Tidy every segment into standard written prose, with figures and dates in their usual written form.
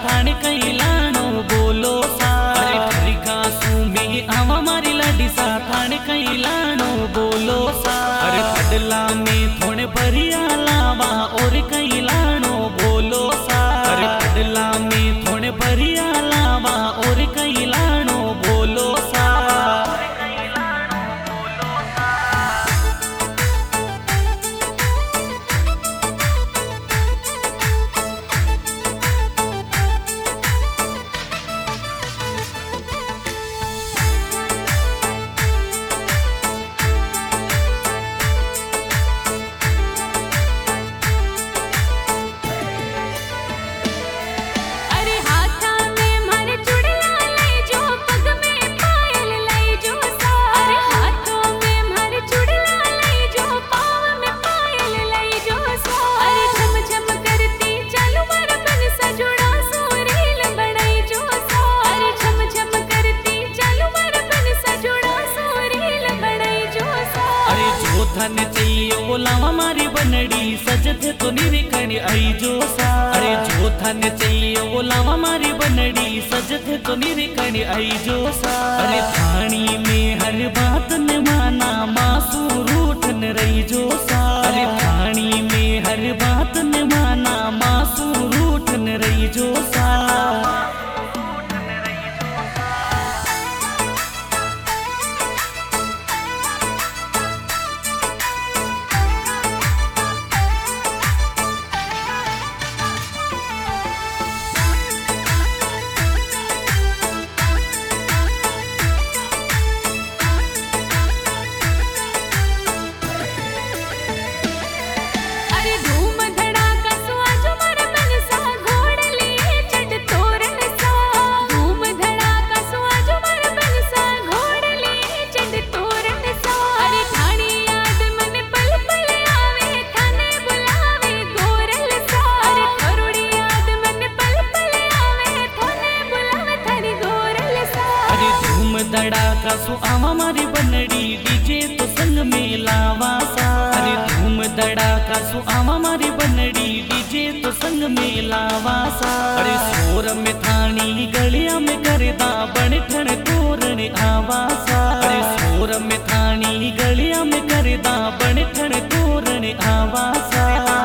थाने कैलानो बोलो सा। अरे ठरिका सुमी आवा मारी लाडी सा थाने कैलानो बोलो सा। अरे खडला में थोड़े भरिया लावा और कैलानो बोलो सा। अरे खडला में थोड़े भरिया लावा और कैलानो बोलो सा। धन चाहिए वो लावा मारी बनड़ी सजते तो निरिखणी आई जो सा। अरे जो धन चाहिए वो लावा मारी बनड़ी सजते तो निरिखणी आई जो सा। अरे थानी में हर बात न माना मासू रूठन रही जो सा। अरे थानी में हर बात न माना मासू रूठन रही जो सा। धड़ाका सो आवा मारी बनड़ी डीजे तो संग में लावा सा। अरे धूम धड़ाका सो आवा मारी बनड़ी डीजे तो संग में लावा सा। अरे सोर में थानी गलिया में करदा बन ठण तोरण आवा सा। अरे सोर में थानी गलिया में करदा बन ठण तोरण आवा सा।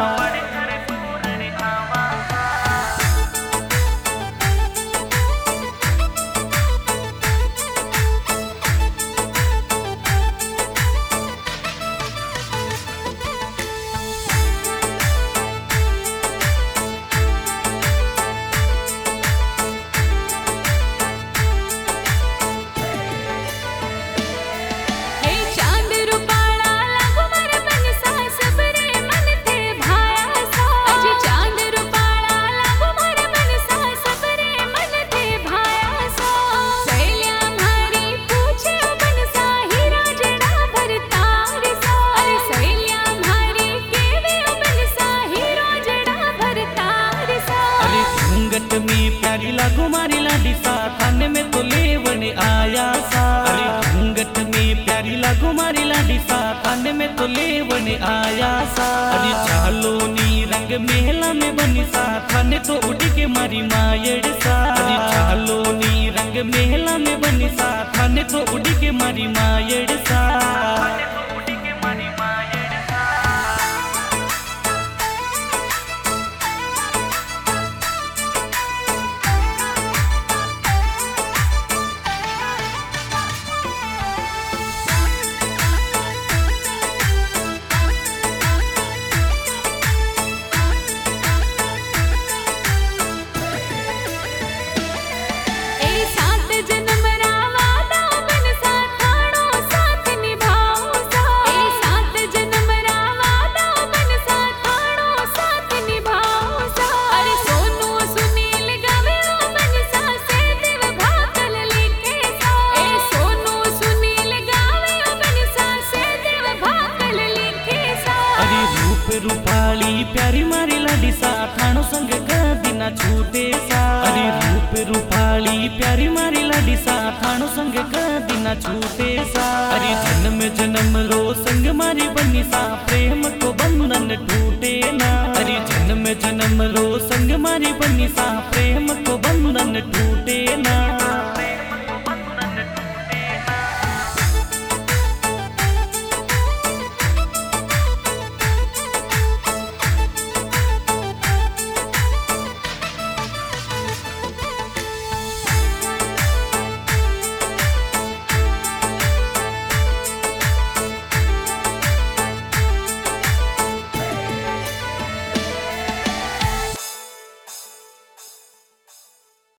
घूंघट में प्यारी लागो मारी लाडी सा थाने में तो लेवन आया सा। अरे घूंघट में प्यारी लागो मारी लाडी सा थाने में तो लेवन आया सा। अरे चालो नी रंग मेला में बनी सा थाने तो उड़ के मारी मायड़ सा। अरे चालो नी रंग मेला में बनी सा थाने तो उड़ के मारी मायड़ सा। रूपाली प्यारी मारी लाडी सा थानो संग कदी ना छूटे सा। अरे रूप रूपाली प्यारी मारी लाडी सा थानो संग कदी ना छूटे सा। अरे जन्म जन्म रो संग मारी बनी सा प्रेम को बंधन टूटे ना। अरे जन्म जन्म रो संग मारी बनी सा प्रेम